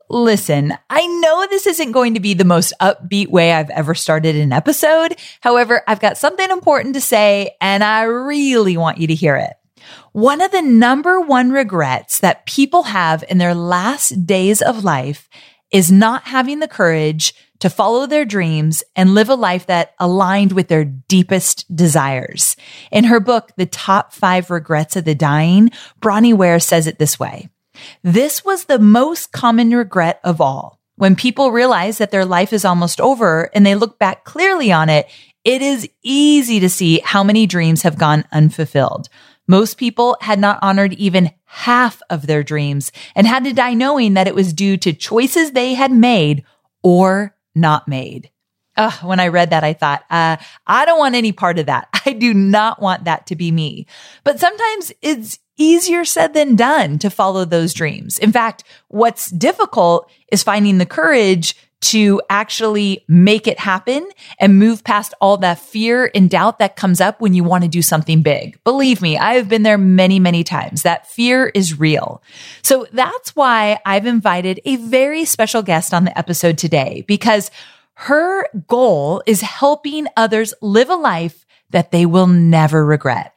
Listen, I know this isn't going to be the most upbeat way I've ever started an episode. However, I've got something important to say, and I really want you to hear it. One of the number one regrets that people have in their last days of life is not having the courage to follow their dreams and live a life that aligned with their deepest desires. In her book, The Top 5 Regrets of the Dying, Bronnie Ware says it this way. This was the most common regret of all. When people realize that their life is almost over and they look back clearly on it, it is easy to see how many dreams have gone unfulfilled. Most people had not honored even half of their dreams and had to die knowing that it was due to choices they had made or not made. When I read that, I thought, I don't want any part of that. I do not want that to be me. But sometimes it's easier said than done to follow those dreams. In fact, what's difficult is finding the courage to actually make it happen and move past all that fear and doubt that comes up when you want to do something big. Believe me, I have been there many, many times. That fear is real. So that's why I've invited a very special guest on the episode today, because her goal is helping others live a life that they will never regret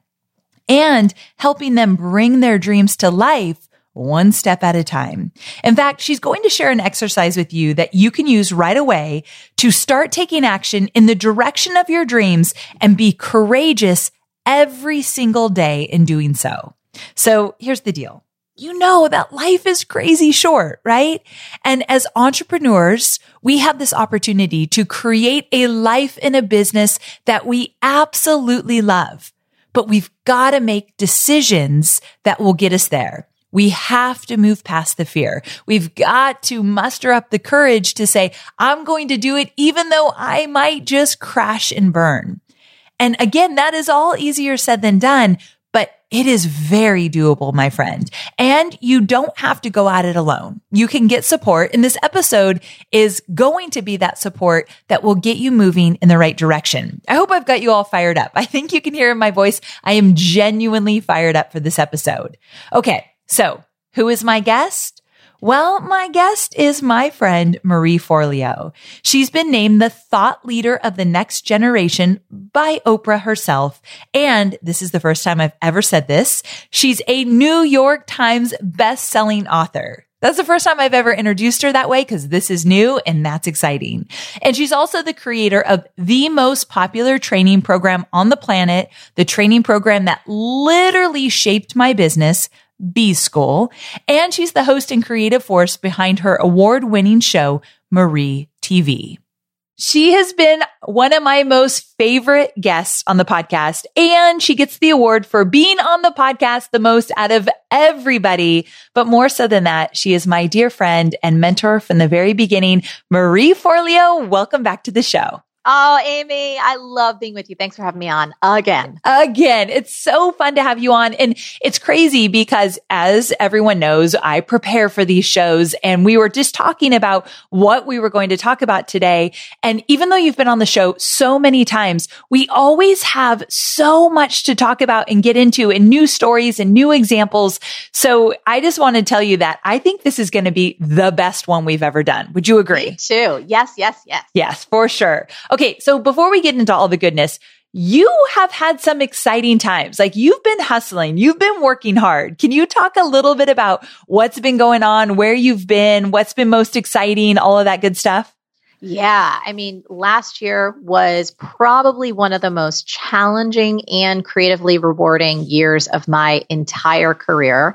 and helping them bring their dreams to life one step at a time. In fact, she's going to share an exercise with you that you can use right away to start taking action in the direction of your dreams and be courageous every single day in doing so. So here's the deal. You know that life is crazy short, right? And as entrepreneurs, we have this opportunity to create a life and a business that we absolutely love. But we've got to make decisions that will get us there. We have to move past the fear. We've got to muster up the courage to say, I'm going to do it even though I might just crash and burn. And again, that is all easier said than done, but it is very doable, my friend. And you don't have to go at it alone. You can get support. And this episode is going to be that support that will get you moving in the right direction. I hope I've got you all fired up. I think you can hear in my voice, I am genuinely fired up for this episode. Okay, so who is my guest? Well, my guest is my friend, Marie Forleo. She's been named the thought leader of the next generation by Oprah herself. And this is the first time I've ever said this. She's a New York Times best-selling author. That's the first time I've ever introduced her that way because this is new and that's exciting. And she's also the creator of the most popular training program on the planet, the training program that literally shaped my business, B-School, and she's the host and creative force behind her award-winning show, Marie TV. She has been one of my most favorite guests on the podcast, and she gets the award for being on the podcast the most out of everybody. But more so than that, she is my dear friend and mentor from the very beginning. Marie Forleo, welcome back to the show. Oh, Amy, I love being with you. Thanks for having me on again. It's so fun to have you on. And it's crazy because as everyone knows, I prepare for these shows and we were just talking about what we were going to talk about today. And even though you've been on the show so many times, we always have so much to talk about and get into and new stories and new examples. So I just want to tell you that I think this is going to be the best one we've ever done. Would you agree? Me too. Yes. Yes, for sure. Okay, so before we get into all the goodness, you have had some exciting times. Like you've been hustling, you've been working hard. Can you talk a little bit about what's been going on, where you've been, what's been most exciting, all of that good stuff? Yeah. I mean, last year was probably one of the most challenging and creatively rewarding years of my entire career.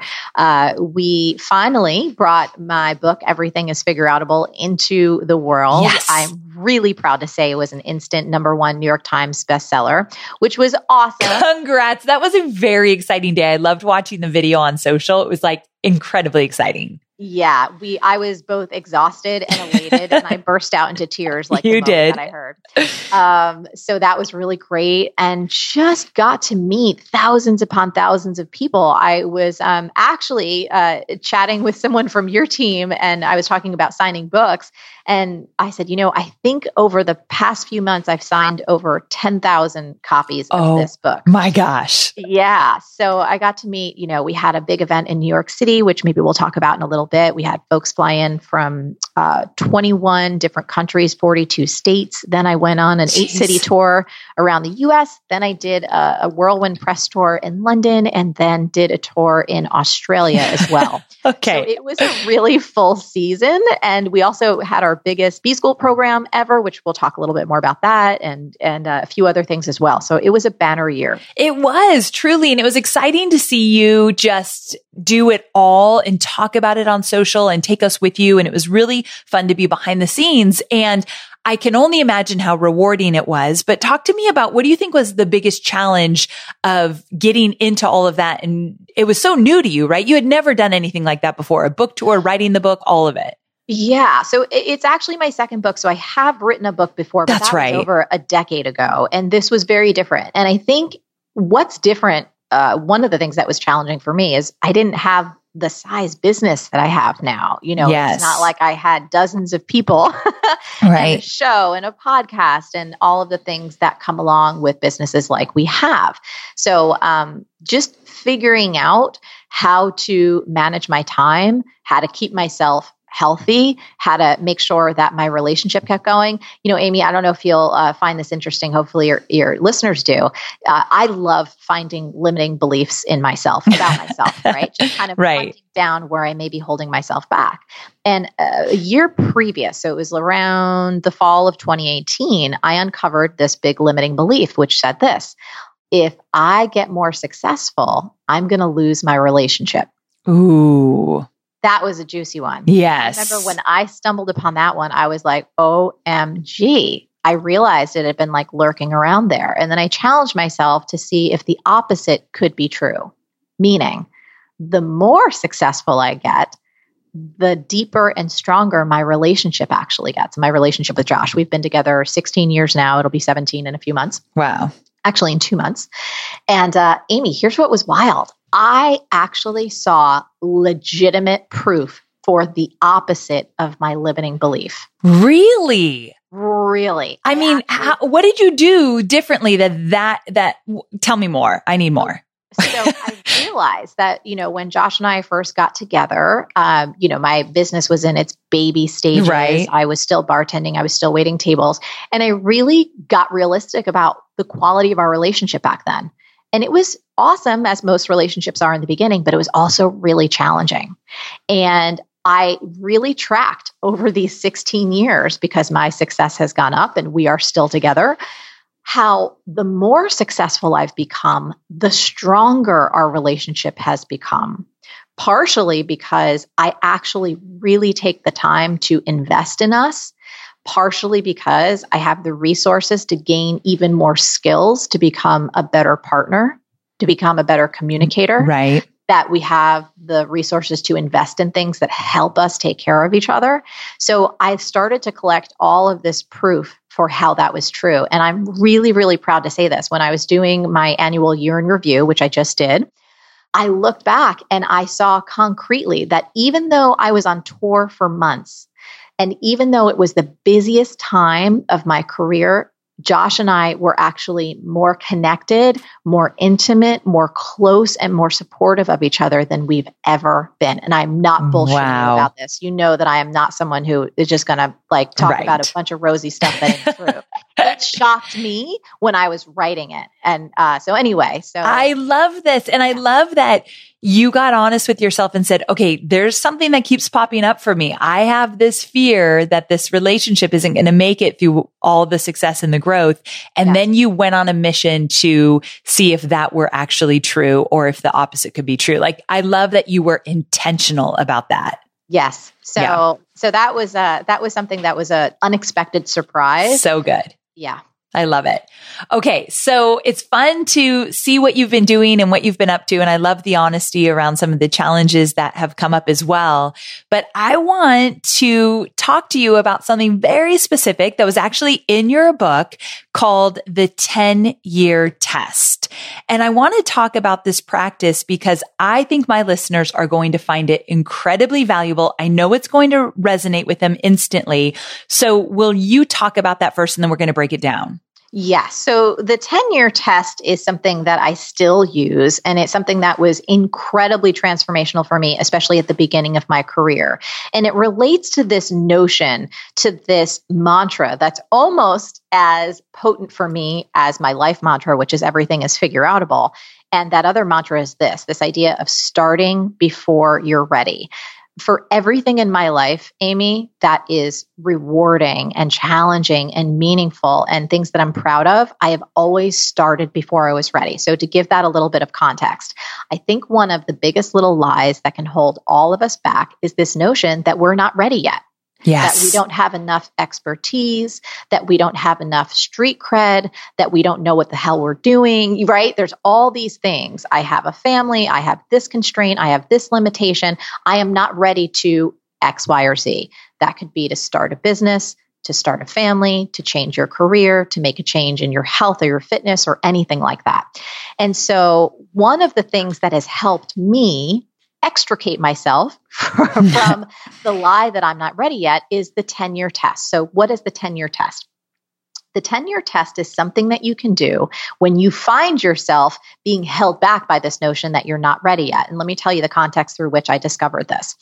We finally brought my book, Everything is Figureoutable, into the world. Yes. I'm really proud to say it was an instant #1 New York Times bestseller, which was awesome. Congrats. That was a very exciting day. I loved watching the video on social. It was like incredibly exciting. Yeah, I was both exhausted and elated, and I burst out into tears like you the moment did. that I heard. So that was really great, and just got to meet thousands upon thousands of people. I was actually chatting with someone from your team, and I was talking about signing books. And I said, I think over the past few months, I've signed over 10,000 copies of this book. My gosh. Yeah. So I got to meet, we had a big event in New York City, which maybe we'll talk about in a little little bit. We had folks fly in from 21 different countries, 42 states. Then I went on an 8-city tour around the US. Then I did a whirlwind press tour in London, and then did a tour in Australia as well. Okay. So it was a really full season. And we also had our biggest B-School program ever, which we'll talk a little bit more about that, and a few other things as well. So it was a banner year. It was truly, and it was exciting to see you just do it all and talk about it on social and take us with you. And it was really fun to be behind the scenes. And I can only imagine how rewarding it was. But talk to me about, what do you think was the biggest challenge of getting into all of that? And it was so new to you, right? You had never done anything like that before, a book tour, writing the book, all of it. Yeah. So it's actually my second book. So I have written a book before, but That's that right. was over a decade ago. And this was very different. And I think what's different, one of the things that was challenging for me is I didn't have the size business that I have now. You know, Yes. It's not like I had dozens of people and a Right. show and a podcast and all of the things that come along with businesses like we have. So just figuring out how to manage my time, how to keep myself healthy, how to make sure that my relationship kept going. You know, Amy, I don't know if you'll find this interesting. Hopefully your listeners do. I love finding limiting beliefs in myself, about myself, right? Just kind of Right. hunting down where I may be holding myself back. And a year previous, so it was around the fall of 2018, I uncovered this big limiting belief, which said this: if I get more successful, I'm going to lose my relationship. Ooh. That was a juicy one. Yes. I remember when I stumbled upon that one, I was like, OMG. I realized it had been like lurking around there. And then I challenged myself to see if the opposite could be true. Meaning, the more successful I get, the deeper and stronger my relationship actually gets. My relationship with Josh. We've been together 16 years now. It'll be 17 in a few months. Wow. Actually, in 2 months. And Amy, here's what was wild. I actually saw legitimate proof for the opposite of my limiting belief. Really? Really. I mean, what did you do differently that tell me more. I need more. So I realized that, you know, when Josh and I first got together, you know, my business was in its baby stages. Right. I was still bartending. I was still waiting tables. And I really got realistic about the quality of our relationship back then. And it was awesome, as most relationships are in the beginning, but it was also really challenging. And I really tracked over these 16 years, because my success has gone up and we are still together, how the more successful I've become, the stronger our relationship has become. Partially because I actually really take the time to invest in us. Partially because I have the resources to gain even more skills to become a better partner, to become a better communicator. Right. That we have the resources to invest in things that help us take care of each other. So I started to collect all of this proof for how that was true. And I'm really, really proud to say this. When I was doing my annual year in review, which I just did, I looked back and I saw concretely that even though I was on tour for months, and even though it was the busiest time of my career, Josh and I were actually more connected, more intimate, more close, and more supportive of each other than we've ever been. And I'm not bullshitting you about this. You know that I am not someone who is just going to like talk about a bunch of rosy stuff that ain't true. It shocked me when I was writing it. And so I love this. And I love that you got honest with yourself and said, okay, there's something that keeps popping up for me. I have this fear that this relationship isn't going to make it through all the success and the growth. And then you went on a mission to see if that were actually true or if the opposite could be true. Like, I love that you were intentional about that. Yes. So that was something that was an unexpected surprise. So good. Yeah. I love it. Okay. So it's fun to see what you've been doing and what you've been up to. And I love the honesty around some of the challenges that have come up as well. But I want to talk to you about something very specific that was actually in your book called the 10-year test. And I want to talk about this practice because I think my listeners are going to find it incredibly valuable. I know it's going to resonate with them instantly. So will you talk about that first and then we're going to break it down? Yes. So the 10-year test is something that I still use, and it's something that was incredibly transformational for me, especially at the beginning of my career. And it relates to this notion, to this mantra that's almost as potent for me as my life mantra, which is everything is figure outable. And that other mantra is this idea of starting before you're ready. For everything in my life, Amy, that is rewarding and challenging and meaningful and things that I'm proud of, I have always started before I was ready. So to give that a little bit of context, I think one of the biggest little lies that can hold all of us back is this notion that we're not ready yet. Yes. That we don't have enough expertise, that we don't have enough street cred, that we don't know what the hell we're doing, right? There's all these things. I have a family. I have this constraint. I have this limitation. I am not ready to X, Y, or Z. That could be to start a business, to start a family, to change your career, to make a change in your health or your fitness or anything like that. And so one of the things that has helped me extricate myself from the lie that I'm not ready yet is the 10-year test. So what is the 10-year test? The 10-year test is something that you can do when you find yourself being held back by this notion that you're not ready yet. And let me tell you the context through which I discovered this.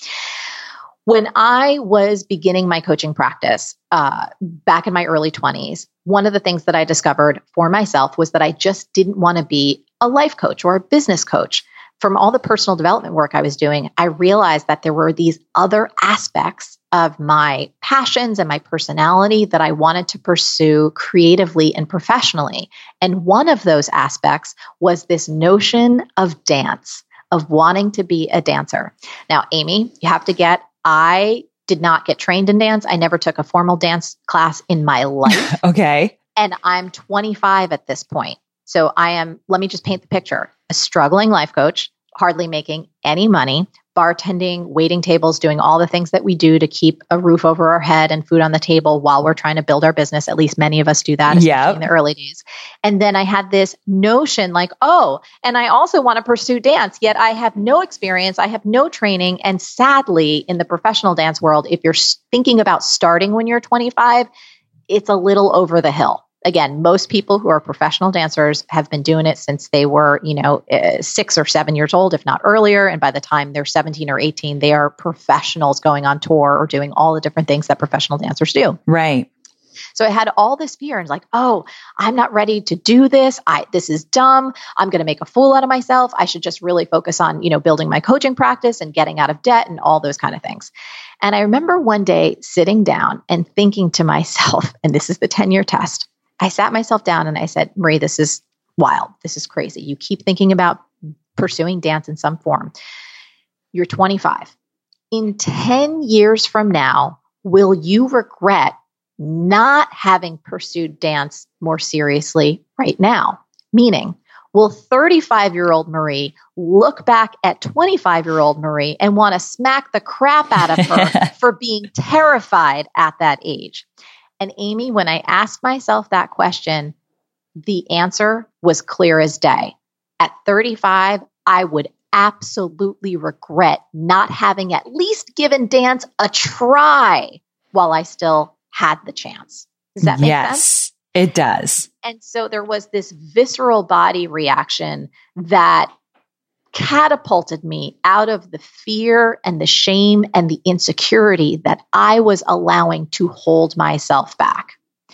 When I was beginning my coaching practice back in my early 20s, one of the things that I discovered for myself was that I just didn't want to be a life coach or a business coach. From all the personal development work I was doing, I realized that there were these other aspects of my passions and my personality that I wanted to pursue creatively and professionally. And one of those aspects was this notion of dance, of wanting to be a dancer. Now, Amy, you have to get, I did not get trained in dance. I never took a formal dance class in my life. Okay. And I'm 25 at this point. So let me just paint the picture. A struggling life coach, hardly making any money, bartending, waiting tables, doing all the things that we do to keep a roof over our head and food on the table while we're trying to build our business. At least many of us do that, especially in the early days. And then I had this notion like, and I also want to pursue dance, yet I have no experience. I have no training. And sadly, in the professional dance world, if you're thinking about starting when you're 25, it's a little over the hill. Again, most people who are professional dancers have been doing it since they were, 6 or 7 years old, if not earlier. And by the time they're 17 or 18, they are professionals going on tour or doing all the different things that professional dancers do. Right. So I had all this fear and like, I'm not ready to do this. This is dumb. I'm going to make a fool out of myself. I should just really focus on, building my coaching practice and getting out of debt and all those kind of things. And I remember one day sitting down and thinking to myself, and this is the 10-year test. I sat myself down and I said, Marie, this is wild. This is crazy. You keep thinking about pursuing dance in some form. You're 25. In 10 years from now, will you regret not having pursued dance more seriously right now? Meaning, will 35-year-old Marie look back at 25-year-old Marie and want to smack the crap out of her for being terrified at that age? And Amy, when I asked myself that question, the answer was clear as day. At 35, I would absolutely regret not having at least given dance a try while I still had the chance. Does that make sense? Yes, it does. And so there was this visceral body reaction that catapulted me out of the fear and the shame and the insecurity that I was allowing to hold myself back.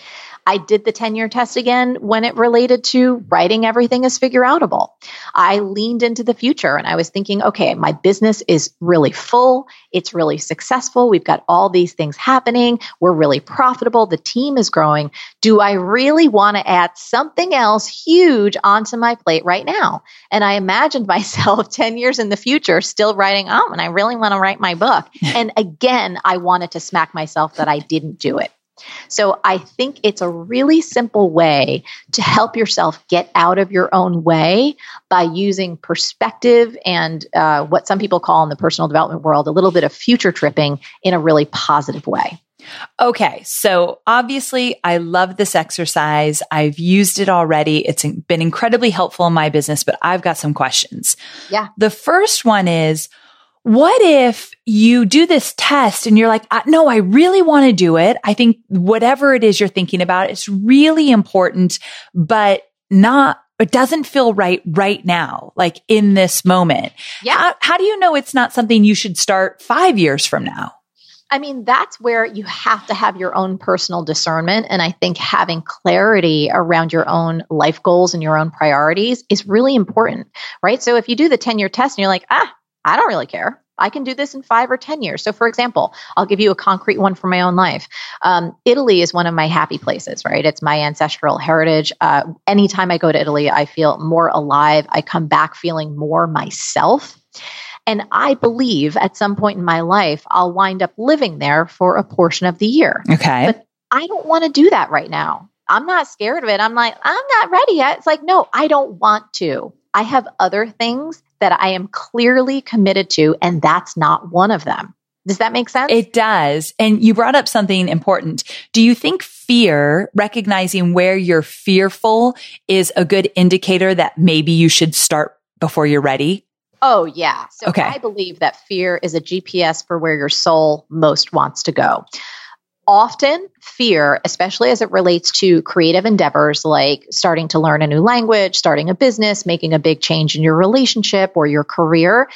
I did the 10-year test again when it related to writing everything as figure outable. I leaned into the future and I was thinking, okay, my business is really full. It's really successful. We've got all these things happening. We're really profitable. The team is growing. Do I really want to add something else huge onto my plate right now? And I imagined myself 10 years in the future still writing, and I really want to write my book. And again, I wanted to smack myself that I didn't do it. So I think it's a really simple way to help yourself get out of your own way by using perspective and what some people call in the personal development world, a little bit of future tripping in a really positive way. Okay. So obviously I love this exercise. I've used it already. It's been incredibly helpful in my business, but I've got some questions. Yeah. The first one is, What if you do this test and you're like, no, I really want to do it. I think whatever it is you're thinking about, it's really important, but it doesn't feel right now, like in this moment. Yeah. How do you know it's not something you should start 5 years from now? I mean, that's where you have to have your own personal discernment. And I think having clarity around your own life goals and your own priorities is really important, right? So if you do the 10-year test and you're like, I don't really care. I can do this in 5 or 10 years. So for example, I'll give you a concrete one from my own life. Italy is one of my happy places, right? It's my ancestral heritage. Anytime I go to Italy, I feel more alive. I come back feeling more myself. And I believe at some point in my life, I'll wind up living there for a portion of the year. Okay. But I don't want to do that right now. I'm not scared of it. I'm like, I'm not ready yet. It's like, no, I don't want to. I have other things that I am clearly committed to, and that's not one of them. Does that make sense? It does. And you brought up something important. Do you think fear, recognizing where you're fearful, is a good indicator that maybe you should start before you're ready? Oh, yeah. So Okay. I believe that fear is a GPS for where your soul most wants to go. Often fear, especially as it relates to creative endeavors like starting to learn a new language, starting a business, making a big change in your relationship or your career,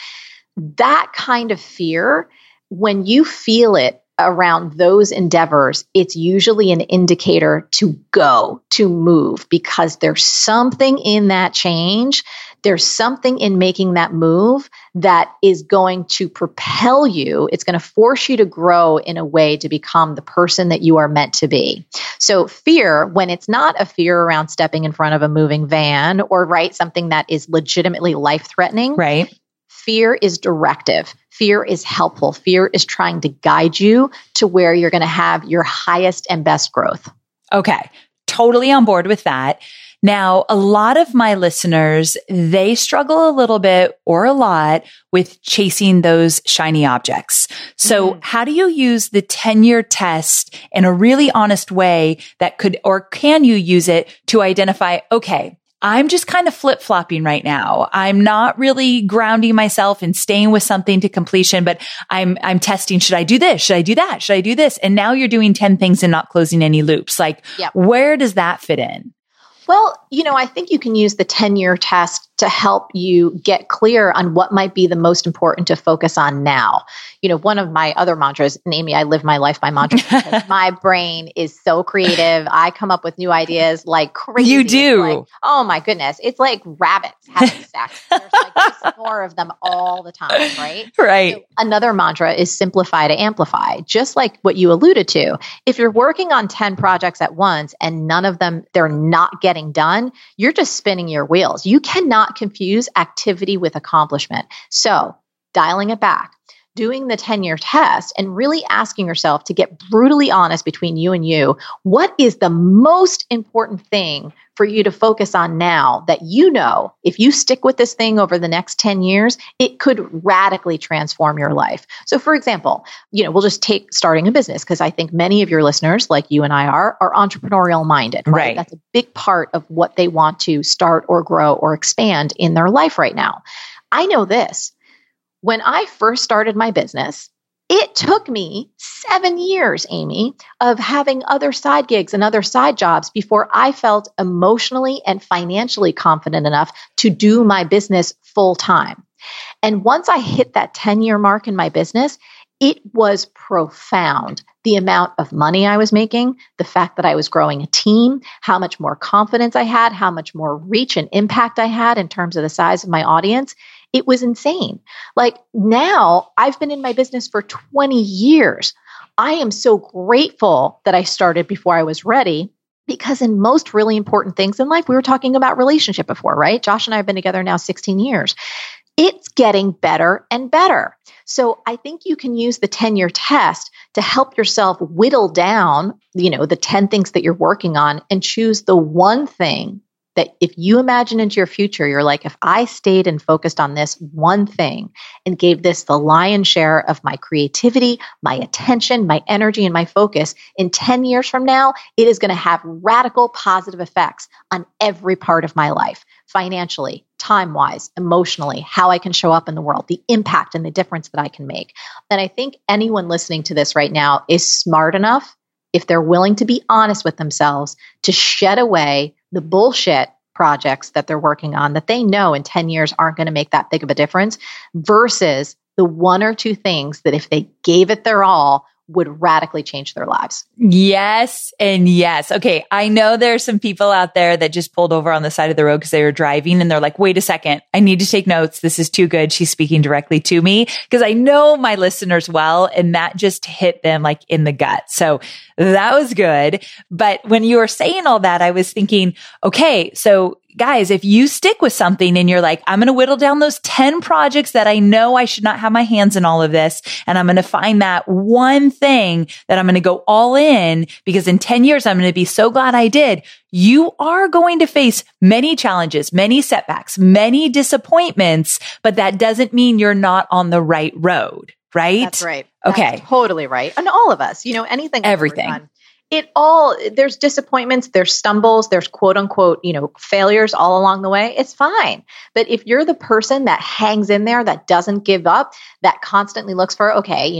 that kind of fear, when you feel it around those endeavors, it's usually an indicator to go, to move, because there's something in that change. There's something in making that move that is going to propel you. It's going to force you to grow in a way to become the person that you are meant to be. So fear, when it's not a fear around stepping in front of a moving van or something that is legitimately life-threatening, right? Fear is directive. Fear is helpful. Fear is trying to guide you to where you're going to have your highest and best growth. Okay. Totally on board with that. Now, a lot of my listeners, they struggle a little bit or a lot with chasing those shiny objects. So how do you use the 10-year test in a really honest way that could, or can you use it to identify, okay, I'm just kind of flip-flopping right now. I'm not really grounding myself and staying with something to completion, but I'm testing, should I do this? Should I do that? Should I do this? And now you're doing 10 things and not closing any loops. Like, Where does that fit in? Well, I think you can use the 10-year test to help you get clear on what might be the most important to focus on now. One of my other mantras, and Amy, I live my life by mantras because my brain is so creative. I come up with new ideas like crazy. You do. Like, oh my goodness. It's like rabbits having sex. There's just more of them all the time, right? Right. So another mantra is simplify to amplify. Just like what you alluded to. If you're working on 10 projects at once and none of them, they're not getting done, you're just spinning your wheels. You cannot confuse activity with accomplishment. So dialing it back, doing the 10-year test and really asking yourself to get brutally honest between you and you, what is the most important thing for you to focus on now that if you stick with this thing over the next 10 years, it could radically transform your life. So for example, we'll just take starting a business because I think many of your listeners, like you and I are entrepreneurial minded, right? That's a big part of what they want to start or grow or expand in their life right now. I know this. When I first started my business, it took me 7 years, Amy, of having other side gigs and other side jobs before I felt emotionally and financially confident enough to do my business full time. And once I hit that 10-year mark in my business, it was profound. The amount of money I was making, the fact that I was growing a team, how much more confidence I had, how much more reach and impact I had in terms of the size of my audience. It was insane. Like now, I've been in my business for 20 years. I am so grateful that I started before I was ready because in most really important things in life, we were talking about relationship before, right? Josh and I have been together now 16 years. It's getting better and better. So I think you can use the 10-year test to help yourself whittle down, the 10 things that you're working on and choose the one thing that if you imagine into your future, you're like, if I stayed and focused on this one thing and gave this the lion's share of my creativity, my attention, my energy, and my focus, in 10 years from now, it is going to have radical positive effects on every part of my life, financially, time-wise, emotionally, how I can show up in the world, the impact and the difference that I can make. And I think anyone listening to this right now is smart enough, if they're willing to be honest with themselves, to shed away the bullshit projects that they're working on that they know in 10 years aren't going to make that big of a difference, versus the one or two things that if they gave it their all would radically change their lives. Yes and yes. Okay, I know there's some people out there that just pulled over on the side of the road because they were driving and they're like, wait a second, I need to take notes. This is too good. She's speaking directly to me, because I know my listeners well, and that just hit them like in the gut. So that was good. But when you were saying all that, I was thinking, okay, so guys, if you stick with something and you're like, I'm going to whittle down those 10 projects that I know I should not have my hands in all of this, and I'm going to find that one thing that I'm going to go all in, because in 10 years, I'm going to be so glad I did. You are going to face many challenges, many setbacks, many disappointments, but that doesn't mean you're not on the right road, right? That's right. Okay. That's totally right. And all of us, anything. Everything. There's disappointments, there's stumbles, there's quote unquote, failures all along the way. It's fine. But if you're the person that hangs in there, that doesn't give up, that constantly looks for, okay,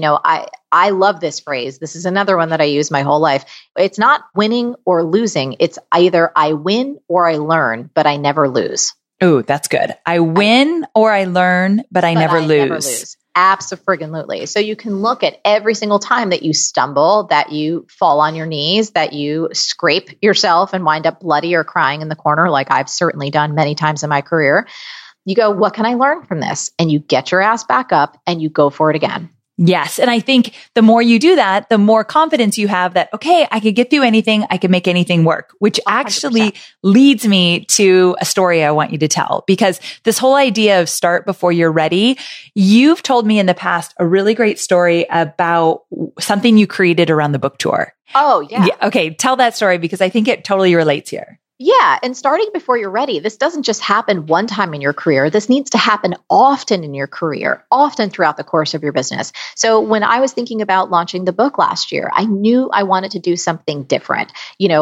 I love this phrase. This is another one that I use my whole life. It's not winning or losing. It's either I win or I learn, but I never lose. Oh, that's good. I win or I learn, but I never lose. Abso-friggin-lutely. So you can look at every single time that you stumble, that you fall on your knees, that you scrape yourself and wind up bloody or crying in the corner, like I've certainly done many times in my career. You go, what can I learn from this? And you get your ass back up and you go for it again. Yes. And I think the more you do that, the more confidence you have that, okay, I could get through anything. I can make anything work, which actually 100%. Leads me to a story I want you to tell, because this whole idea of start before you're ready, you've told me in the past a really great story about something you created around the book tour. Oh, yeah. Okay. Tell that story, because I think it totally relates here. Yeah. And starting before you're ready, this doesn't just happen one time in your career. This needs to happen often in your career, often throughout the course of your business. So when I was thinking about launching the book last year, I knew I wanted to do something different.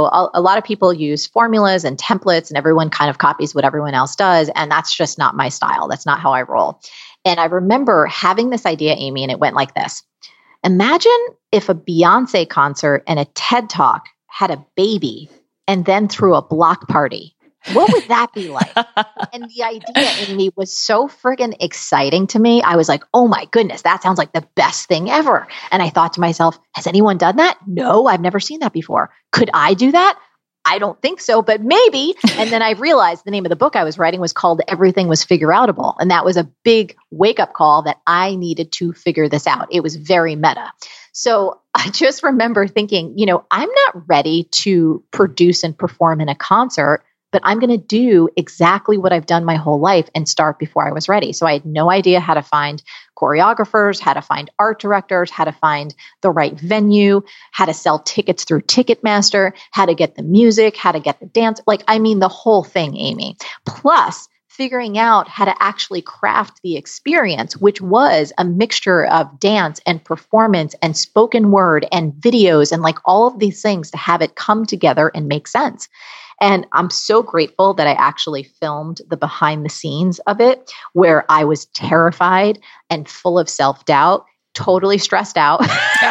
A lot of people use formulas and templates, and everyone kind of copies what everyone else does. And that's just not my style. That's not how I roll. And I remember having this idea, Amy, and it went like this. Imagine if a Beyonce concert and a TED Talk had a baby and then threw a block party. What would that be like? And the idea in me was so friggin' exciting to me. I was like, oh my goodness, that sounds like the best thing ever. And I thought to myself, has anyone done that? No, I've never seen that before. Could I do that? I don't think so, but maybe. And then I realized the name of the book I was writing was called Everything Was Figureoutable. And that was a big wake-up call that I needed to figure this out. It was very meta. So I just remember thinking, I'm not ready to produce and perform in a concert, but I'm going to do exactly what I've done my whole life and start before I was ready. So I had no idea how to find choreographers, how to find art directors, how to find the right venue, how to sell tickets through Ticketmaster, how to get the music, how to get the dance. The whole thing, Amy. Plus, figuring out how to actually craft the experience, which was a mixture of dance and performance and spoken word and videos and all of these things to have it come together and make sense. And I'm so grateful that I actually filmed the behind the scenes of it, where I was terrified and full of self-doubt, totally stressed out.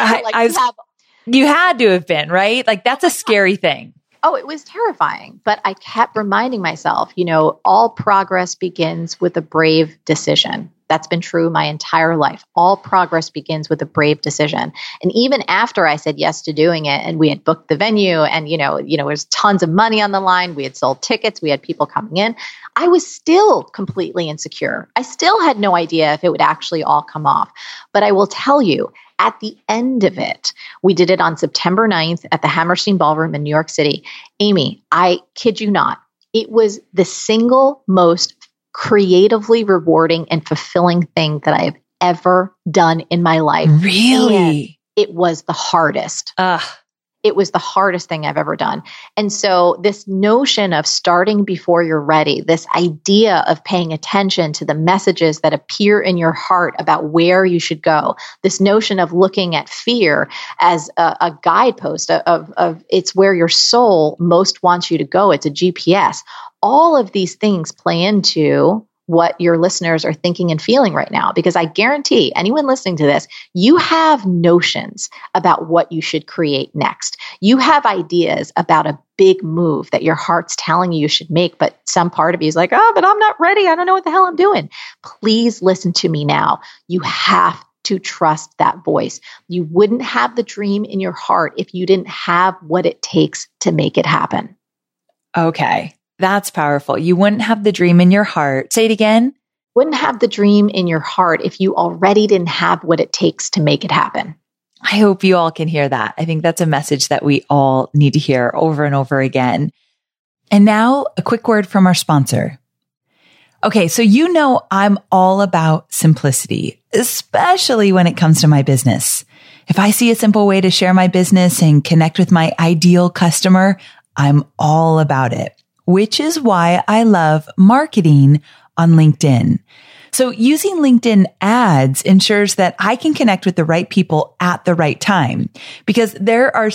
You had to have been, right? That's a scary thing. Oh, it was terrifying. But I kept reminding myself, all progress begins with a brave decision. That's been true my entire life. All progress begins with a brave decision. And even after I said yes to doing it, and we had booked the venue, and there was tons of money on the line, we had sold tickets, we had people coming in, I was still completely insecure. I still had no idea if it would actually all come off. But I will tell you, at the end of it, we did it on September 9th at the Hammerstein Ballroom in New York City. Amy, I kid you not, it was the single most creatively rewarding and fulfilling thing that I have ever done in my life. Really? And it was the hardest. it was the hardest thing I've ever done. And so this notion of starting before you're ready, this idea of paying attention to the messages that appear in your heart about where you should go, this notion of looking at fear as a guidepost of it's where your soul most wants you to go. It's a GPS. All of these things play into what your listeners are thinking and feeling right now, because I guarantee anyone listening to this, you have notions about what you should create next. You have ideas about a big move that your heart's telling you should make, but some part of you is like, oh, but I'm not ready. I don't know what the hell I'm doing. Please listen to me now. You have to trust that voice. You wouldn't have the dream in your heart if you didn't have what it takes to make it happen. Okay. That's powerful. You wouldn't have the dream in your heart. Say it again. Wouldn't have the dream in your heart if you already didn't have what it takes to make it happen. I hope you all can hear that. I think that's a message that we all need to hear over and over again. And now a quick word from our sponsor. Okay. So you know, I'm all about simplicity, especially when it comes to my business. If I see a simple way to share my business and connect with my ideal customer, I'm all about it. Which is why I love marketing on LinkedIn. So using LinkedIn ads ensures that I can connect with the right people at the right time, because there are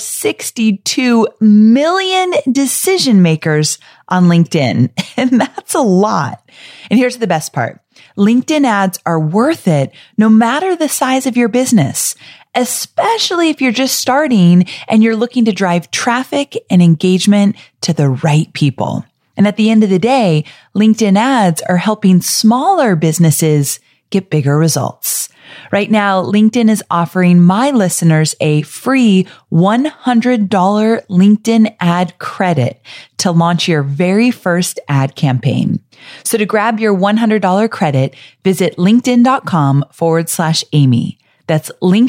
62 million decision makers on LinkedIn, and that's a lot. And here's the best part. LinkedIn ads are worth it no matter the size of your business, especially if you're just starting and you're looking to drive traffic and engagement to the right people. And at the end of the day, LinkedIn ads are helping smaller businesses get bigger results. Right now, LinkedIn is offering my listeners a free $100 LinkedIn ad credit to launch your very first ad campaign. So to grab your $100 credit, visit linkedin.com/Amy. That's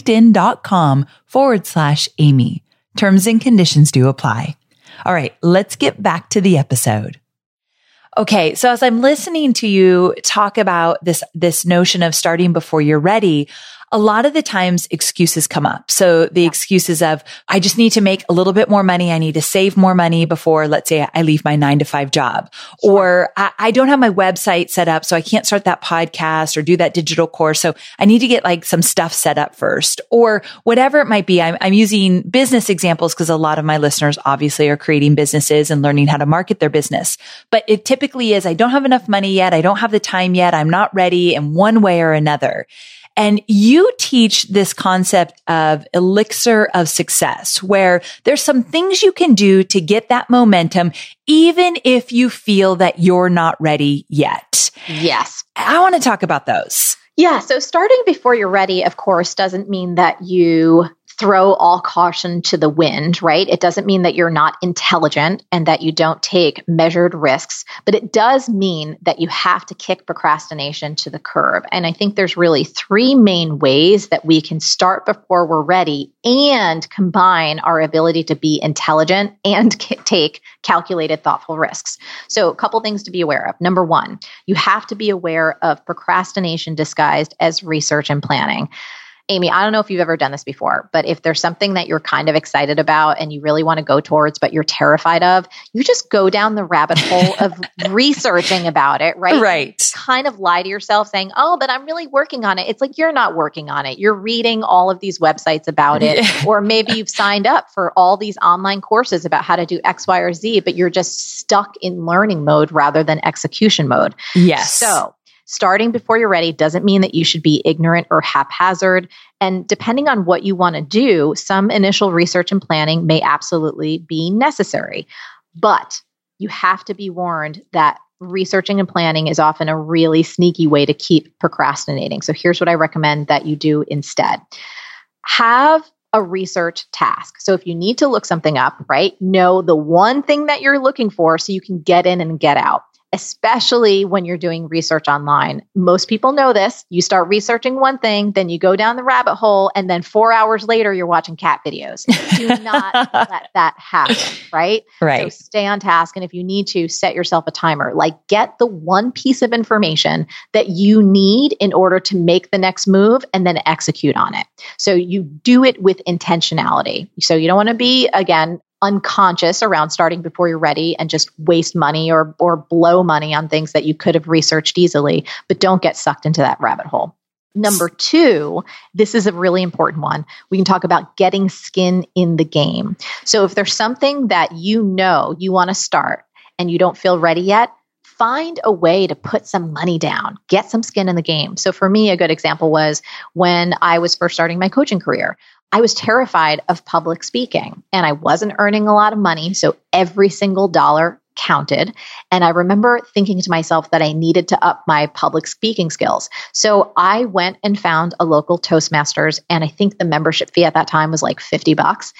linkedin.com/Amy. Terms and conditions do apply. All right, let's get back to the episode. Okay, so as I'm listening to you talk about this notion of starting before you're ready, a lot of the times excuses come up. So the excuses of, I just need to make a little bit more money. I need to save more money before, let's say, I leave my 9-to-5 job. Sure. Or I don't have my website set up, so I can't start that podcast or do that digital course. So I need to get like some stuff set up first, or whatever it might be. I'm using business examples because a lot of my listeners obviously are creating businesses and learning how to market their business. But it typically is, I don't have enough money yet. I don't have the time yet. I'm not ready in one way or another. And you teach this concept of elixir of success, where there's some things you can do to get that momentum, even if you feel that you're not ready yet. Yes. I want to talk about those. Yeah. So starting before you're ready, of course, doesn't mean that you throw all caution to the wind, right? It doesn't mean that you're not intelligent and that you don't take measured risks, but it does mean that you have to kick procrastination to the curb. And I think there's really three main ways that we can start before we're ready and combine our ability to be intelligent and take calculated, thoughtful risks. So a couple things to be aware of. Number one, you have to be aware of procrastination disguised as research and planning. Amy, I don't know if you've ever done this before, but if there's something that you're kind of excited about and you really want to go towards, but you're terrified of, you just go down the rabbit hole of researching about it, right? Right. You kind of lie to yourself saying, oh, but I'm really working on it. It's like, you're not working on it. You're reading all of these websites about it, or maybe you've signed up for all these online courses about how to do X, Y, or Z, but you're just stuck in learning mode rather than execution mode. Yes. So starting before you're ready doesn't mean that you should be ignorant or haphazard. And depending on what you want to do, some initial research and planning may absolutely be necessary. But you have to be warned that researching and planning is often a really sneaky way to keep procrastinating. So here's what I recommend that you do instead. Have a research task. So if you need to look something up, right, know the one thing that you're looking for so you can get in and get out. especially when you're doing research online. Most people know this. You start researching one thing, then you go down the rabbit hole, and then 4 hours later, you're watching cat videos. Do not let that happen, right? Right. So stay on task. And if you need to, set yourself a timer. Like, get the one piece of information that you need in order to make the next move and then execute on it. So you do it with intentionality. So you don't want to be, again, unconscious around starting before you're ready and just waste money or blow money on things that you could have researched easily, but don't get sucked into that rabbit hole. Number 2, this is a really important one. We can talk about getting skin in the game. So if there's something that you know you want to start and you don't feel ready yet, find a way to put some money down, get some skin in the game. So for me, a good example was when I was first starting my coaching career. I was terrified of public speaking and I wasn't earning a lot of money. So every single dollar counted. And I remember thinking to myself that I needed to up my public speaking skills. So I went and found a local Toastmasters. And I think the membership fee at that time was like $50.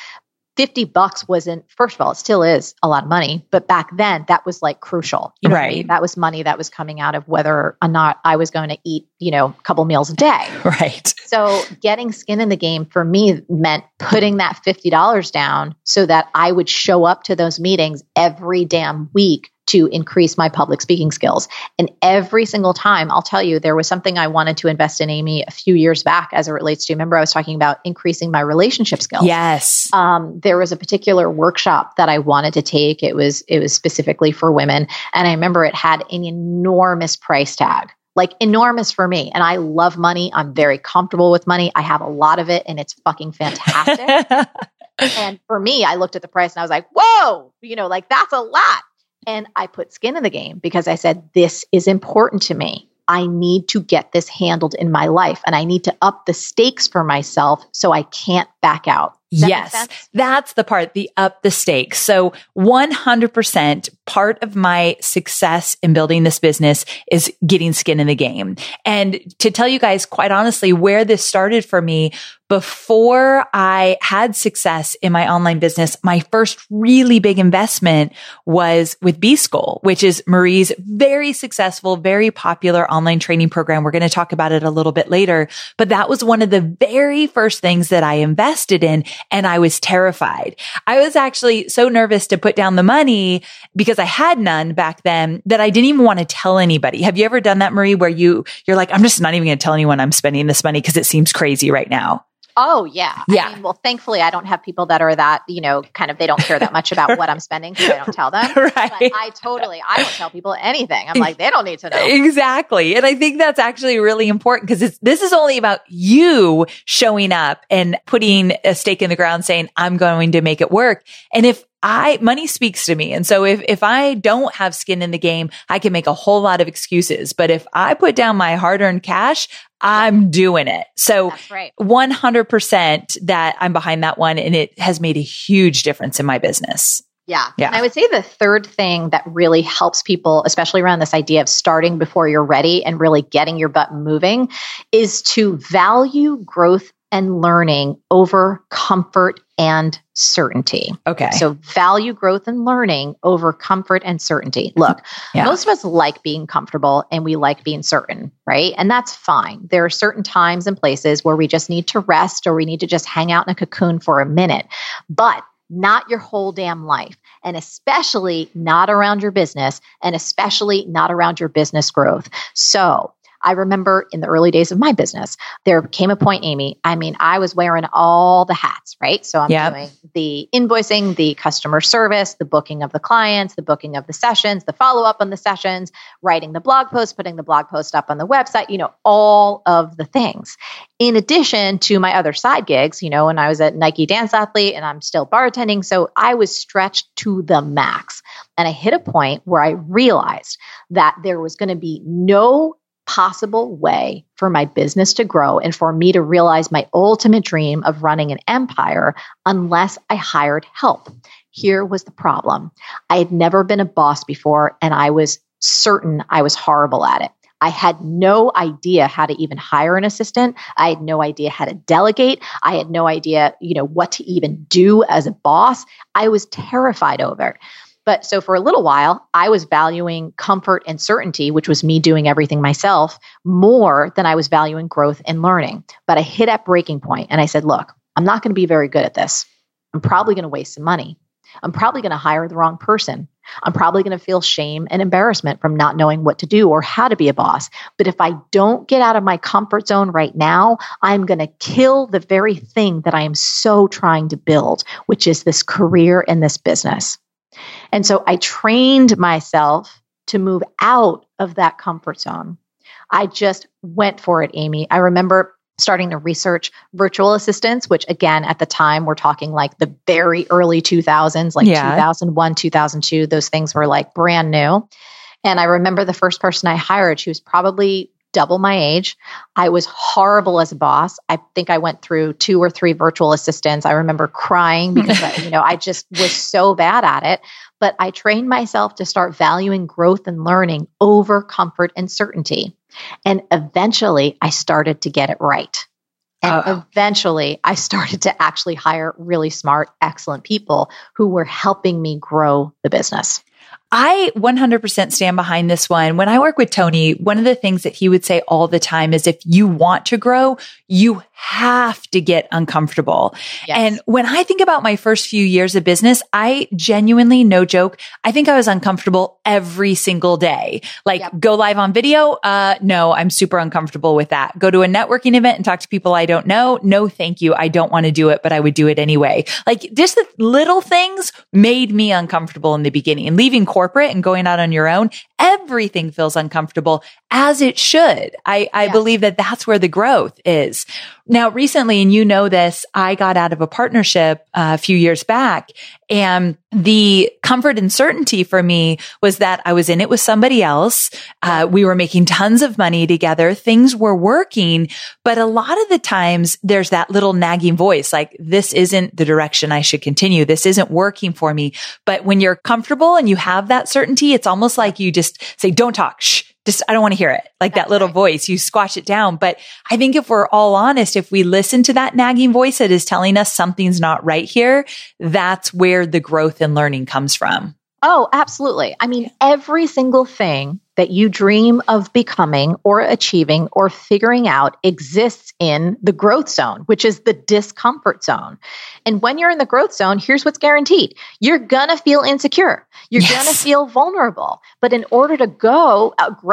$50 wasn't, first of all, it still is a lot of money, but back then that was like crucial. You know what I mean? That was money that was coming out of whether or not I was going to eat, a couple meals a day. Right. So getting skin in the game for me meant putting that $50 down so that I would show up to those meetings every damn week to increase my public speaking skills. And every single time, I'll tell you, there was something I wanted to invest in, Amy, a few years back as it relates to, remember I was talking about increasing my relationship skills. Yes. There was a particular workshop that I wanted to take. It was specifically for women. And I remember it had an enormous price tag, like enormous for me. And I love money. I'm very comfortable with money. I have a lot of it and it's fucking fantastic. And for me, I looked at the price and I was like, whoa, like that's a lot. And I put skin in the game because I said, this is important to me. I need to get this handled in my life and I need to up the stakes for myself so I can't back out. Yes, that's the part, the up the stakes. So 100% part of my success in building this business is getting skin in the game. And to tell you guys, quite honestly, where this started for me, before I had success in my online business, my first really big investment was with B-School, which is Marie's very successful, very popular online training program. We're going to talk about it a little bit later, but that was one of the very first things that I invested in. And I was terrified. I was actually so nervous to put down the money because I had none back then that I didn't even want to tell anybody. Have you ever done that, Marie, where you're like, I'm just not even going to tell anyone I'm spending this money because it seems crazy right now? Oh, yeah. Yeah. I mean, well, thankfully, I don't have people that are that, kind of, they don't care that much about what I'm spending, so I don't tell them. Right. But I don't tell people anything. I'm like, they don't need to know. Exactly. And I think that's actually really important because this is only about you showing up and putting a stake in the ground saying, I'm going to make it work. And if money speaks to me. And so if I don't have skin in the game, I can make a whole lot of excuses. But if I put down my hard-earned cash, I'm doing it. So that's right. 100% that I'm behind that one. And it has made a huge difference in my business. Yeah. And I would say the third thing that really helps people, especially around this idea of starting before you're ready and really getting your butt moving, is to value growth and learning over comfort and certainty. Okay. So value growth and learning over comfort and certainty. Look, most of us like being comfortable and we like being certain, right? And that's fine. There are certain times and places where we just need to rest or we need to just hang out in a cocoon for a minute, but not your whole damn life. And especially not around your business and especially not around your business growth. So I remember in the early days of my business, there came a point, Amy, I mean, I was wearing all the hats, right? So I'm doing the invoicing, the customer service, the booking of the clients, the booking of the sessions, the follow-up on the sessions, writing the blog post, putting the blog post up on the website, all of the things. In addition to my other side gigs, when I was at Nike Dance Athlete and I'm still bartending. So I was stretched to the max. And I hit a point where I realized that there was going to be no possible way for my business to grow and for me to realize my ultimate dream of running an empire unless I hired help. Here was the problem. I had never been a boss before, and I was certain I was horrible at it. I had no idea how to even hire an assistant. I had no idea how to delegate. I had no idea, what to even do as a boss. I was terrified over it. But so for a little while, I was valuing comfort and certainty, which was me doing everything myself, more than I was valuing growth and learning. But I hit that breaking point and I said, look, I'm not going to be very good at this. I'm probably going to waste some money. I'm probably going to hire the wrong person. I'm probably going to feel shame and embarrassment from not knowing what to do or how to be a boss. But if I don't get out of my comfort zone right now, I'm going to kill the very thing that I am so trying to build, which is this career and this business. And so I trained myself to move out of that comfort zone. I just went for it, Amy. I remember starting to research virtual assistants, which again, at the time, we're talking like the very early 2000s, like 2001, 2002, those things were like brand new. And I remember the first person I hired, she was probably double my age. I was horrible as a boss. I think I went through 2 or 3 virtual assistants. I remember crying because I just was so bad at it. But I trained myself to start valuing growth and learning over comfort and certainty. And eventually I started to get it right. And eventually I started to actually hire really smart, excellent people who were helping me grow the business. I 100% stand behind this one. When I work with Tony, one of the things that he would say all the time is if you want to grow, you have to get uncomfortable. Yes. And when I think about my first few years of business, I genuinely, no joke, I think I was uncomfortable every single day. Like go live on video. No, I'm super uncomfortable with that. Go to a networking event and talk to people I don't know. No, thank you. I don't want to do it, but I would do it anyway. Like just the little things made me uncomfortable in the beginning. And leaving corporate and going out on your own, everything feels uncomfortable, as it should. I believe that that's where the growth is. Now, recently, and you know this, I got out of a partnership a few years back, and the comfort and certainty for me was that I was in it with somebody else. We were making tons of money together. Things were working, but a lot of the times there's that little nagging voice, like, this isn't the direction I should continue. This isn't working for me. But when you're comfortable and you have that certainty, it's almost like you just say, don't talk. Shh. I don't want to hear it. Like that little voice, you squash it down. But I think if we're all honest, if we listen to that nagging voice that is telling us something's not right here, that's where the growth and learning comes from. Oh, absolutely. I mean, every single thing that you dream of becoming or achieving or figuring out exists in the growth zone, which is the discomfort zone. And when you're in the growth zone, here's what's guaranteed. You're going to feel insecure. You're going to feel vulnerable. But in order to grow,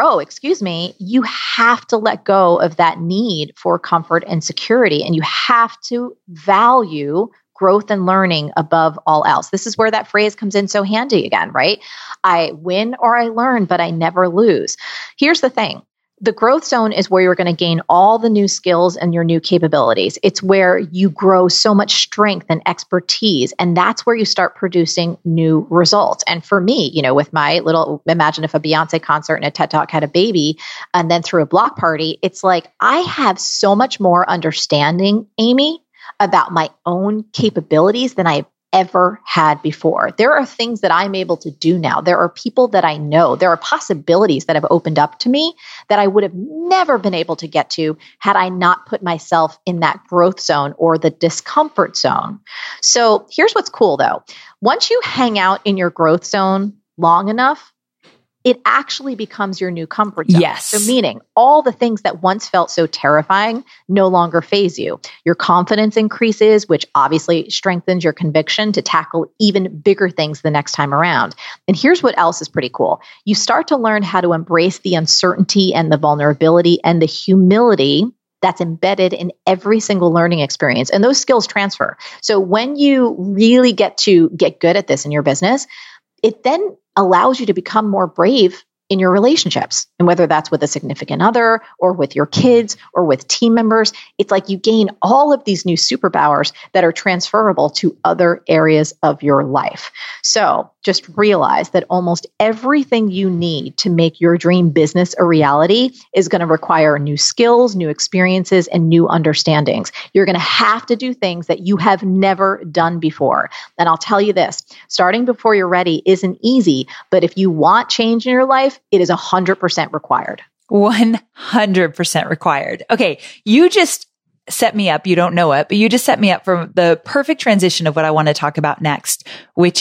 you have to let go of that need for comfort and security. And you have to value growth and learning above all else. This is where that phrase comes in so handy again, right? I win or I learn, but I never lose. Here's the thing. The growth zone is where you're going to gain all the new skills and your new capabilities. It's where you grow so much strength and expertise. And that's where you start producing new results. And for me, with my little, imagine if a Beyonce concert and a TED Talk had a baby and then through a block party, it's like I have so much more understanding, Amy, about my own capabilities than I've ever had before. There are things that I'm able to do now. There are people that I know. There are possibilities that have opened up to me that I would have never been able to get to had I not put myself in that growth zone or the discomfort zone. So here's what's cool though. Once you hang out in your growth zone long enough, it actually becomes your new comfort zone. Yes. So meaning all the things that once felt so terrifying no longer faze you. Your confidence increases, which obviously strengthens your conviction to tackle even bigger things the next time around. And here's what else is pretty cool. You start to learn how to embrace the uncertainty and the vulnerability and the humility that's embedded in every single learning experience. And those skills transfer. So when you really get to get good at this in your business, it then allows you to become more brave in your relationships. And whether that's with a significant other or with your kids or with team members, it's like you gain all of these new superpowers that are transferable to other areas of your life. So just realize that almost everything you need to make your dream business a reality is going to require new skills, new experiences, and new understandings. You're going to have to do things that you have never done before. And I'll tell you this, starting before you're ready isn't easy, but if you want change in your life, it is 100% required. 100% required. Okay. You just set me up. You don't know it, but you just set me up for the perfect transition of what I want to talk about next, which is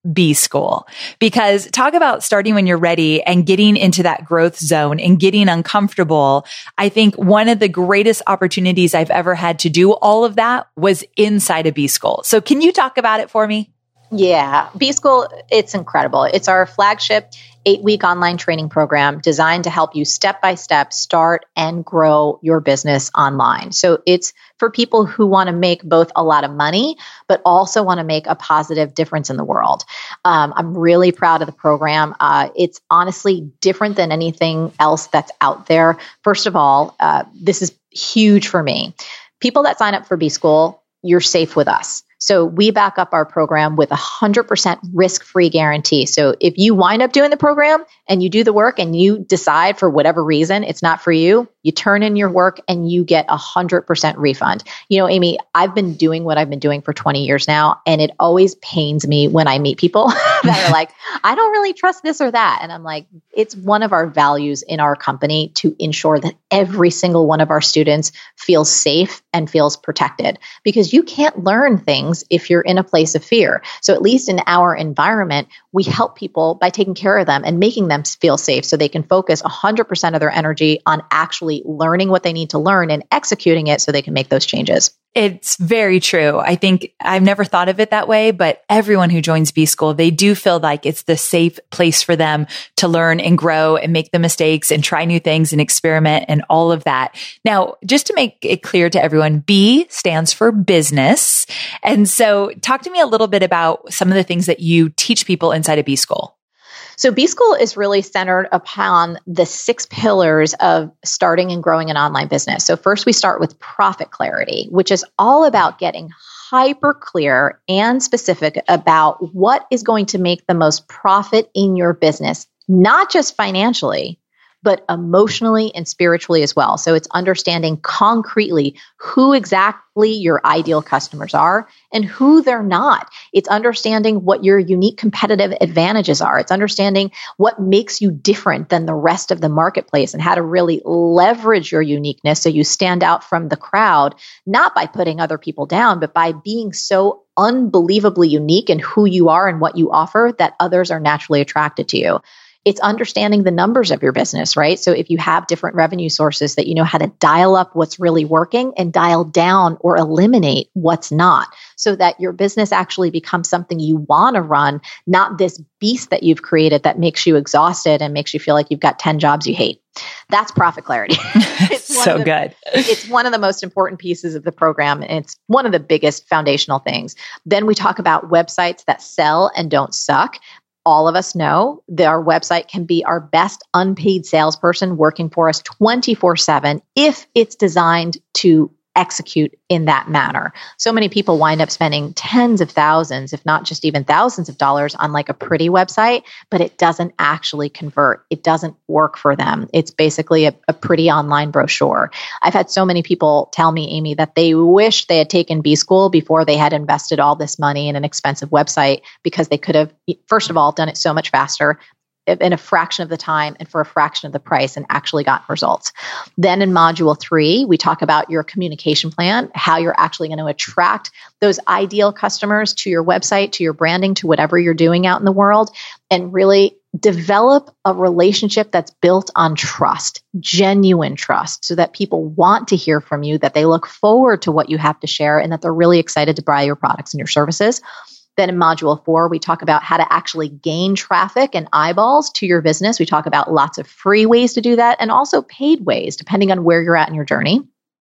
B School, because talk about starting when you're ready and getting into that growth zone and getting uncomfortable. I think one of the greatest opportunities I've ever had to do all of that was inside of B School. So can you talk about it for me? Yeah, B School, it's incredible. It's our flagship 8-week online training program designed to help you step by step start and grow your business online. So it's for people who want to make both a lot of money, but also want to make a positive difference in the world. I'm really proud of the program. It's honestly different than anything else that's out there. First of all, this is huge for me. People that sign up for B School, you're safe with us. So we back up our program with 100% risk-free guarantee. So if you wind up doing the program and you do the work and you decide for whatever reason it's not for you, you turn in your work and you get 100% refund. You know, Amy, I've been doing what I've been doing for 20 years now, and it always pains me when I meet people that are like, I don't really trust this or that. And I'm like, it's one of our values in our company to ensure that every single one of our students feels safe and feels protected, because you can't learn things if you're in a place of fear. So at least in our environment, we help people by taking care of them and making them feel safe so they can focus 100% of their energy on actually learning what they need to learn and executing it so they can make those changes. It's very true. I think I've never thought of it that way, but everyone who joins B School, they do feel like it's the safe place for them to learn and grow and make the mistakes and try new things and experiment and all of that. Now, just to make it clear to everyone, B stands for business. And so talk to me a little bit about some of the things that you teach people inside of B School. So B School is really centered upon the 6 pillars of starting and growing an online business. So first we start with profit clarity, which is all about getting hyper clear and specific about what is going to make the most profit in your business, not just financially, but emotionally and spiritually as well. So it's understanding concretely who exactly your ideal customers are and who they're not. It's understanding what your unique competitive advantages are. It's understanding what makes you different than the rest of the marketplace and how to really leverage your uniqueness so you stand out from the crowd, not by putting other people down, but by being so unbelievably unique in who you are and what you offer that others are naturally attracted to you. It's understanding the numbers of your business, right? So if you have different revenue sources, that you know how to dial up what's really working and dial down or eliminate what's not, so that your business actually becomes something you want to run, not this beast that you've created that makes you exhausted and makes you feel like you've got 10 jobs you hate. That's profit clarity. It's so good. It's one of the most important pieces of the program, and it's one of the biggest foundational things. Then we talk about websites that sell and don't suck. All of us know that our website can be our best unpaid salesperson working for us 24/7 if it's designed to execute in that manner. So many people wind up spending tens of thousands, if not just even thousands of dollars on like a pretty website, but it doesn't actually convert. It doesn't work for them. It's basically a pretty online brochure. I've had so many people tell me, Amy, that they wish they had taken B School before they had invested all this money in an expensive website, because they could have, first of all, done it so much faster, in a fraction of the time and for a fraction of the price, and actually got results. Then in module 3, we talk about your communication plan, how you're actually going to attract those ideal customers to your website, to your branding, to whatever you're doing out in the world, and really develop a relationship that's built on trust, genuine trust, so that people want to hear from you, that they look forward to what you have to share, and that they're really excited to buy your products and your services. Then in module 4, we talk about how to actually gain traffic and eyeballs to your business. We talk about lots of free ways to do that and also paid ways, depending on where you're at in your journey.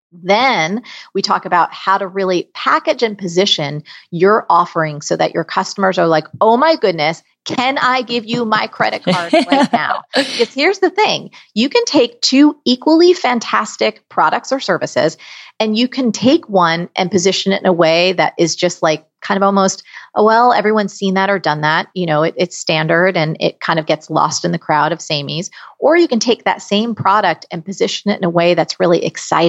Then we talk about how to really package and position your offering so that your customers are like, oh my goodness, can I give you my credit card right now? Because here's the thing. You can take 2 equally fantastic products or services, and you can take one and position it in a way that is just like kind of almost, oh, well, everyone's seen that or done that. You know, it's standard and it kind of gets lost in the crowd of samies. Or you can take that same product and position it in a way that's really exciting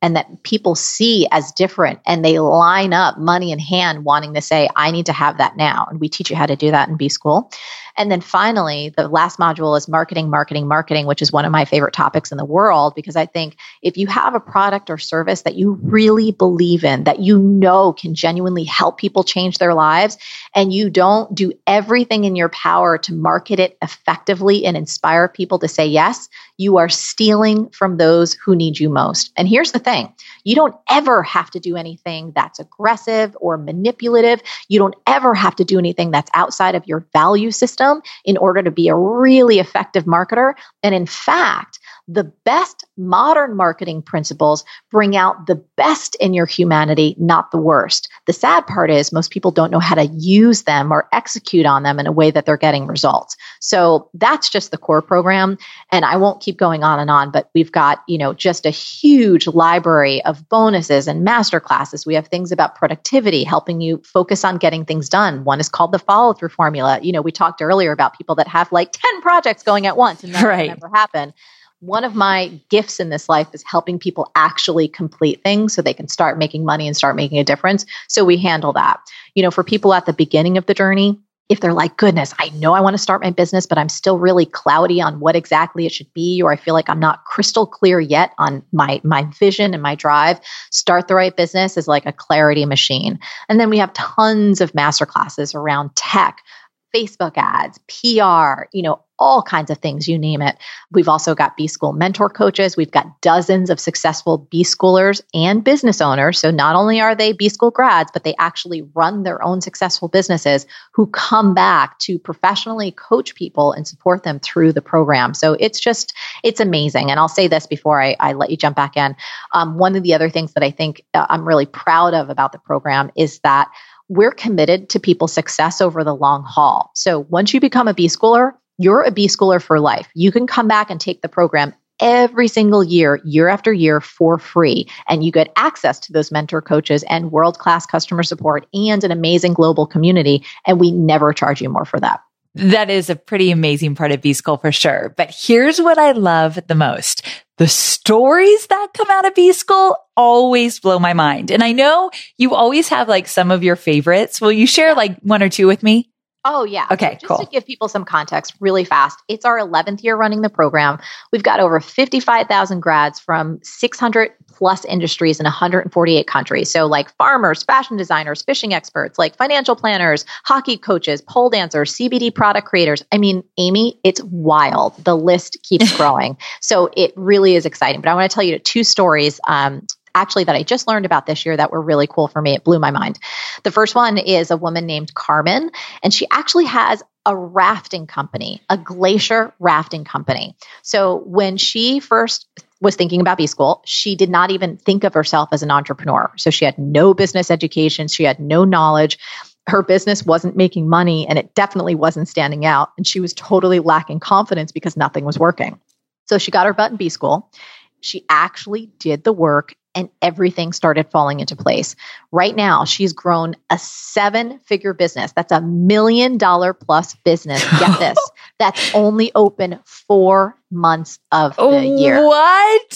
and that people see as different, and they line up money in hand wanting to say, I need to have that now. And we teach you how to do that in B-School. And then finally, the last module is marketing, marketing, marketing, which is one of my favorite topics in the world, because I think if you have a product or service that you really believe in, that you know can genuinely help people change their lives, and you don't do everything in your power to market it effectively and inspire people to say yes, you are stealing from those who need you most. And here's the thing. You don't ever have to do anything that's aggressive or manipulative. You don't ever have to do anything that's outside of your value system in order to be a really effective marketer. And in fact, the best modern marketing principles bring out the best in your humanity, not the worst. The sad part is most people don't know how to use them or execute on them in a way that they're getting results. So that's just the core program. And I won't keep going on, but we've got, just a huge library of bonuses and masterclasses. We have things about productivity, helping you focus on getting things done. One is called the follow-through formula. We talked earlier about people that have like 10 projects going at once and that will never happen. One of my gifts in this life is helping people actually complete things so they can start making money and start making a difference. So we handle that. For people at the beginning of the journey, if they're like, goodness, I know I want to start my business, but I'm still really cloudy on what exactly it should be, or I feel like I'm not crystal clear yet on my vision and my drive, Start the Right Business is like a clarity machine. And then we have tons of masterclasses around tech, Facebook ads, PR, all kinds of things, you name it. We've also got B-School mentor coaches. We've got dozens of successful B-Schoolers and business owners. So not only are they B-School grads, but they actually run their own successful businesses who come back to professionally coach people and support them through the program. So it's amazing. And I'll say this before I let you jump back in. One of the other things that I think I'm really proud of about the program is that we're committed to people's success over the long haul. So once you become a B-Schooler, you're a B-Schooler for life. You can come back and take the program every single year, year after year for free. And you get access to those mentor coaches and world-class customer support and an amazing global community. And we never charge you more for that. That is a pretty amazing part of B-School for sure. But here's what I love the most. The stories that come out of B-School always blow my mind. And I know you always have like some of your favorites. Will you share like one or two with me? Oh, yeah. Okay, so cool. Just to give people some context really fast, it's our 11th year running the program. We've got over 55,000 grads from 600 plus industries in 148 countries. So like farmers, fashion designers, fishing experts, like financial planners, hockey coaches, pole dancers, CBD product creators. I mean, Amy, it's wild. The list keeps growing. So it really is exciting. But I want to tell you two stories actually that I just learned about this year that were really cool for me. It blew my mind. The first one is a woman named Carmen, and she actually has a rafting company, a glacier rafting company. So when she first was thinking about B-School, she did not even think of herself as an entrepreneur. So she had no business education. She had no knowledge. Her business wasn't making money, and it definitely wasn't standing out. And she was totally lacking confidence because nothing was working. So she got her butt in B-School. She actually did the work, and everything started falling into place. Right now, she's grown a 7-figure business. That's $1 million plus business. Get this. That's only open 4 months of the year. What?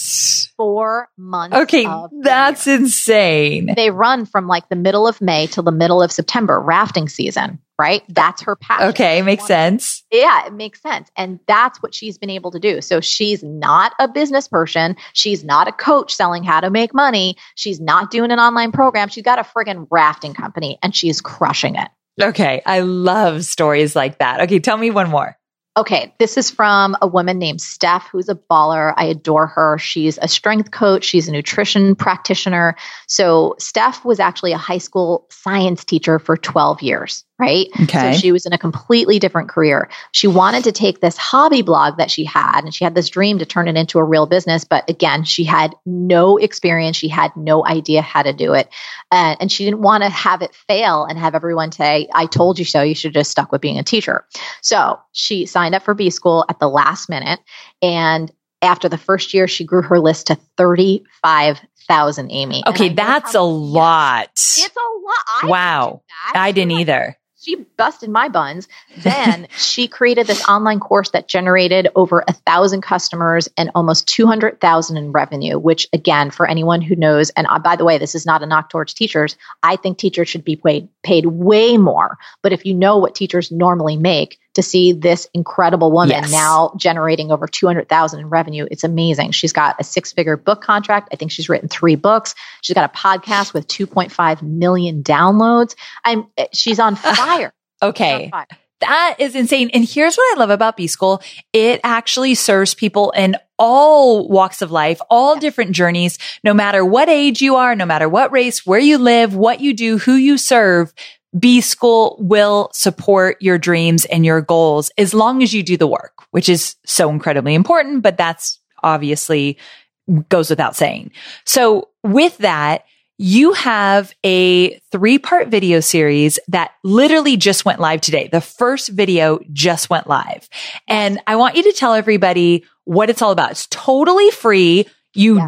4 months. Okay, that's insane. They run from like the middle of May till the middle of September, rafting season, right? That's her passion. Okay, makes sense. Yeah, it makes sense. And that's what she's been able to do. So she's not a business person. She's not a coach selling how to make money. She's not doing an online program. She's got a friggin' rafting company and she's crushing it. Okay, I love stories like that. Okay, tell me one more. Okay, this is from a woman named Steph, who's a baller. I adore her. She's a strength coach. She's a nutrition practitioner. So Steph was actually a high school science teacher for 12 years, right? Okay. So she was in a completely different career. She wanted to take this hobby blog that she had, and she had this dream to turn it into a real business. But again, she had no experience. She had no idea how to do it. And she didn't want to have it fail and have everyone say, I told you so. You should have just stuck with being a teacher. So she signed up for B-School at the last minute. And after the first year, she grew her list to 35,000, Amy. Okay, that's a lot. It's a lot. Wow. I didn't either. she busted my buns. Then she created this online course that generated over 1,000 customers and almost 200,000 in revenue, which again, for anyone who knows, and by the way, this is not a knock towards teachers. I think teachers should be paid way more. But if you know what teachers normally make, to see this incredible woman now generating over 200,000 in revenue, it's amazing. She's got a 6-figure book contract. I think she's written 3 books. She's got a podcast with 2.5 million downloads. She's on fire. Okay. On fire. That is insane. And here's what I love about B-School. It actually serves people in all walks of life, all different journeys, no matter what age you are, no matter what race, where you live, what you do, who you serve. B-School will support your dreams and your goals as long as you do the work, which is so incredibly important, but that's obviously goes without saying. So with that, you have a 3-part video series that literally just went live today. The first video just went live. And I want you to tell everybody what it's all about. It's totally free. You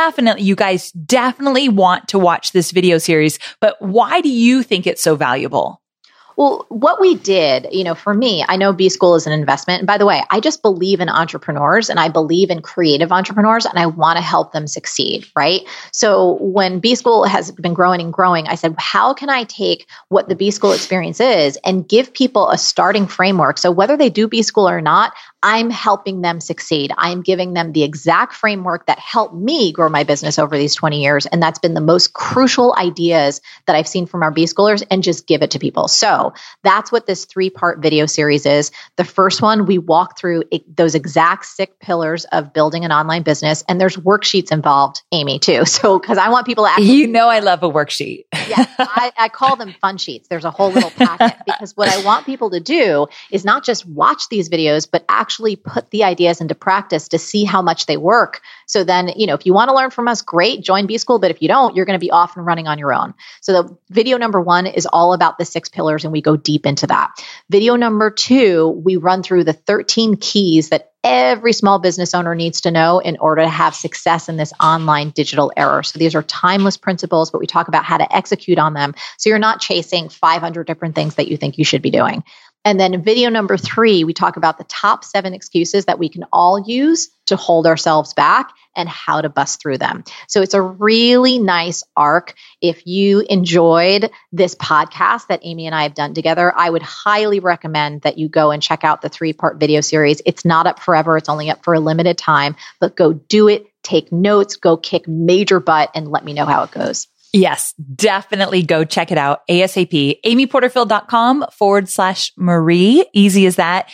guys definitely want to watch this video series, but why do you think it's so valuable? Well, what we did, for me, I know B-School is an investment. And by the way, I just believe in entrepreneurs and I believe in creative entrepreneurs and I want to help them succeed, right? So when B-School has been growing and growing, I said, how can I take what the B-School experience is and give people a starting framework? So whether they do B-School or not, I'm helping them succeed. I'm giving them the exact framework that helped me grow my business over these 20 years. And that's been the most crucial ideas that I've seen from our B-Schoolers, and just give it to people. So that's what this 3-part video series is. The first one, we walk through those exact 6 pillars of building an online business. And there's worksheets involved, Amy, too. So, because I want people to actually... I love a worksheet. Yeah, I call them fun sheets. There's a whole little packet, because what I want people to do is not just watch these videos, but actually put the ideas into practice to see how much they work. So then, if you want to learn from us, great, join B-School. But if you don't, you're going to be off and running on your own. So the video number 1 is all about the 6 pillars, and we go deep into that. Video number 2, we run through the 13 keys that every small business owner needs to know in order to have success in this online digital era. So these are timeless principles, but we talk about how to execute on them. So you're not chasing 500 different things that you think you should be doing. And then in video number 3, we talk about the top 7 excuses that we can all use to hold ourselves back and how to bust through them. So it's a really nice arc. If you enjoyed this podcast that Amy and I have done together, I would highly recommend that you go and check out the 3-part video series. It's not up forever. It's only up for a limited time, but go do it. Take notes, go kick major butt, and let me know how it goes. Yes, definitely go check it out ASAP. amyporterfield.com/Marie. Easy as that.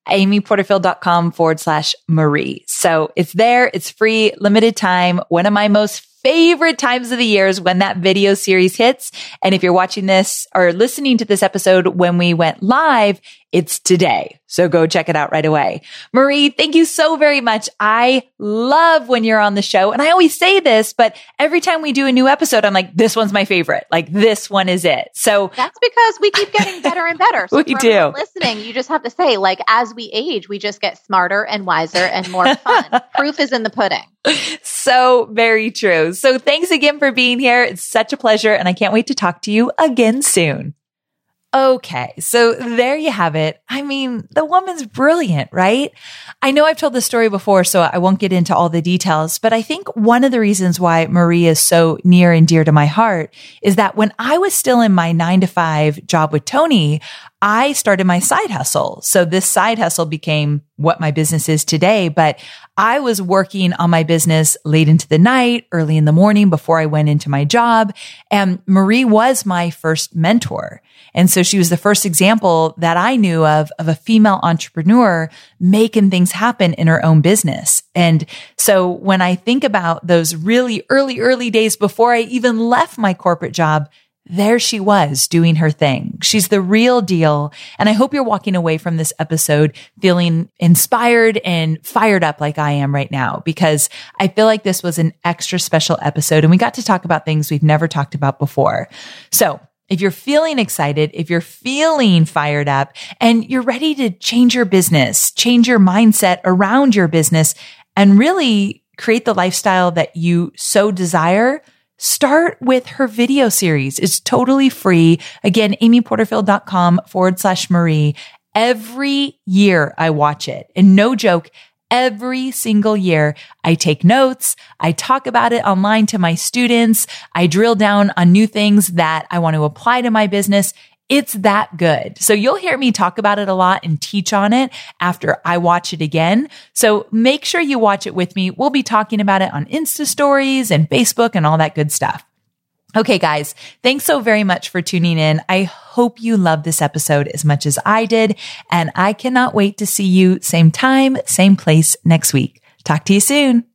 amyporterfield.com/Marie. So it's there. It's free, limited time. One of my most favorite times of the year is when that video series hits. And if you're watching this or listening to this episode when we went live, it's today. So go check it out right away. Marie, thank you so very much. I love when you're on the show. And I always say this, but every time we do a new episode, I'm like, this one's my favorite. Like, this one is it. So that's because we keep getting better and better. So we do. Listening, you just have to say, like, as we age, we just get smarter and wiser and more fun. Proof is in the pudding. So very true. So thanks again for being here. It's such a pleasure. And I can't wait to talk to you again soon. Okay, so there you have it. I mean, the woman's brilliant, right? I know I've told this story before, so I won't get into all the details, but I think one of the reasons why Marie is so near and dear to my heart is that when I was still in my 9-to-5 job with Tony, I started my side hustle. So this side hustle became what my business is today, but I was working on my business late into the night, early in the morning before I went into my job. And Marie was my first mentor. And so she was the first example that I knew of a female entrepreneur making things happen in her own business. And so when I think about those really early days before I even left my corporate job, there she was doing her thing. She's the real deal. And I hope you're walking away from this episode feeling inspired and fired up like I am right now, because I feel like this was an extra special episode and we got to talk about things we've never talked about before. So if you're feeling excited, if you're feeling fired up and you're ready to change your business, change your mindset around your business and really create the lifestyle that you so desire, start with her video series. It's totally free. Again, amyporterfield.com/Marie. Every year I watch it, and no joke, every single year I take notes. I talk about it online to my students. I drill down on new things that I want to apply to my business. It's that good. So you'll hear me talk about it a lot and teach on it after I watch it again. So make sure you watch it with me. We'll be talking about it on Insta stories and Facebook and all that good stuff. Okay, guys, thanks so very much for tuning in. I hope you loved this episode as much as I did, and I cannot wait to see you same time, same place next week. Talk to you soon.